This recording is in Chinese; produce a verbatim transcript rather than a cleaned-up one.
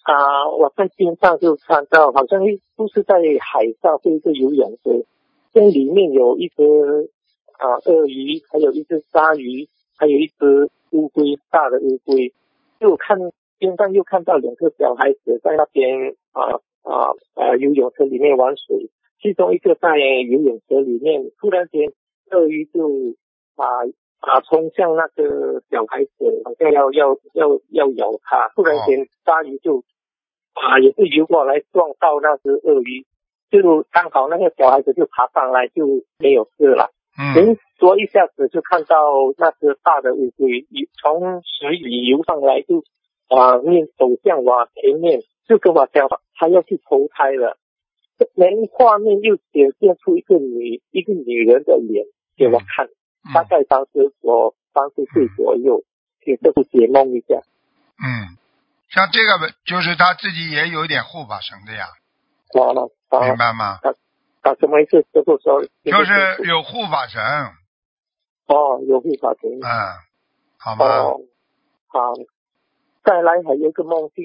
啊，我在边上就看到，好像一不是在海上，是一个游泳池，这里面有一个啊鳄鱼，还有一只鲨鱼，还有一只乌龟，大的乌龟。就看边上又看到两个小孩子在那边啊啊啊游泳池里面玩水，其中一个在游泳池里面，突然间鳄鱼就啊啊冲向那个小孩子，好像要要要要咬他，突然间鲨鱼就啊也是游过来撞到那只鳄鱼，就刚好那个小孩子就爬上来就没有事了。 嗯， 说一下子就看到那只大的乌龟从水里游上来，就啊面走向我前面，就跟我讲他要去投胎了。连画面又显现出一个女一个女人的脸给我看， 嗯、 大概当时我三十岁左右，给这部解梦一下。 嗯，像这个就是他自己也有一点护法神的呀， 完了，啊、 明白吗？ 啊啊，什么意思？师傅说， 就是有护法神。 哦，有护法神。 嗯，好吗？ 哦，好。再来还有一个梦境。